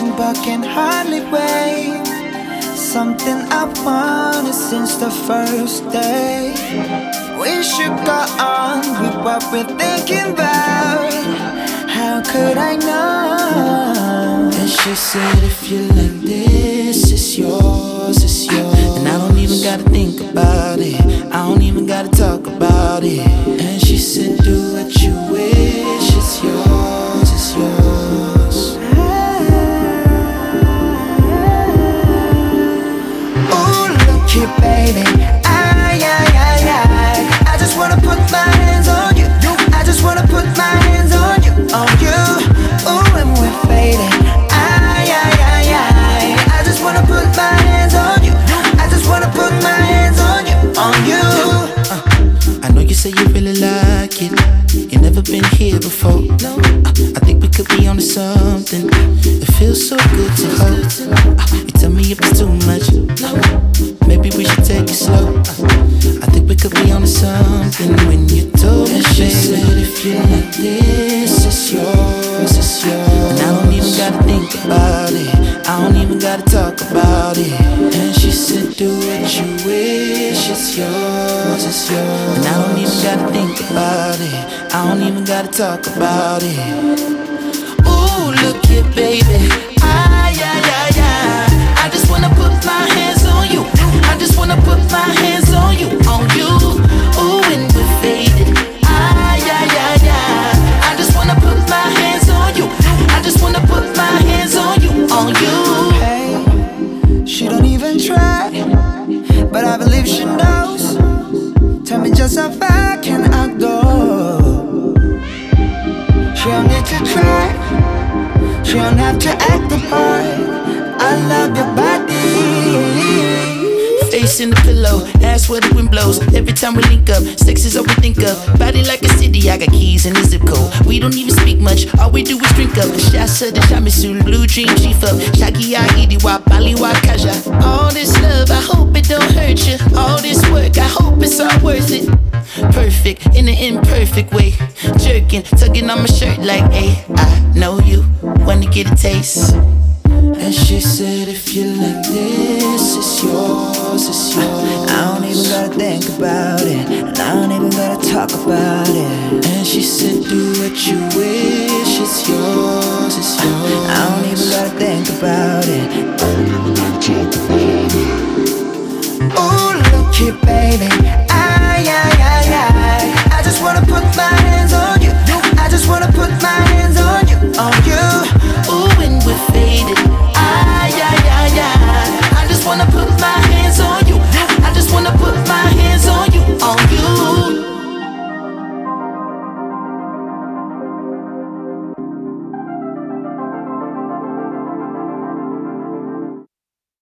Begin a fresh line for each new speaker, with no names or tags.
impatient but can hardly wait. Something I wanted since the first day. We should go on with what we're thinking about. How could I know?
And she said, if you like this, it's yours, it's yours. And I don't even gotta think about it, I don't even gotta talk about it. And she said, do what you wish, it's yours, it's yours.
Ooh, look here, baby, I just wanna put my hands on you. I just wanna put my hands on you, on you. Ooh, and we're fading. I just wanna put my hands on you. I just wanna put my hands on you, on you.
I know you say you really like it, you never been here before. I think we could be onto something. It feels so good to hold. You tell me if it's too much, maybe we should take it slow. I think we could be onto something when you told me. She said, if you like this, it's yours, it's yours. And I don't even gotta think about it, I don't even gotta talk about it. And she said, do what you wish, it's yours, it's yours. And I don't even gotta think about it, I don't even gotta talk about it. Ooh, look here, baby, I just wanna put my hands on you. I just wanna put my hands on you, on you. Ooh, and we're faded. I just wanna put my hands on you. I just wanna put my hands on you, on you.
Hey, she don't even try, but I believe she knows. Tell me just how far can I go? She don't need to try, she don't have to act the part. I love your body.
Face in the pillow, ass where the wind blows. Every time we link up, sex is all we think of. Body like a city, I got keys in the zip code. We don't even speak much, all we do is drink up. Shasa the Shamisul, blue dream chief up. Shaki ya idiwa, bali wa kaja. All this love, I hope it don't hurt you. All this work, I hope it's all worth it. Perfect, in an imperfect way. Jerking, tugging on my shirt like, hey, I know you wanna get a taste. And she said, if you like this, it's yours, it's yours.
I don't even gotta think about it, and I don't even gotta talk about it.
And she said, do what you wish, it's yours, it's yours.
I don't even gotta think about it, I don't even gotta talk about it. Ooh, look here, baby,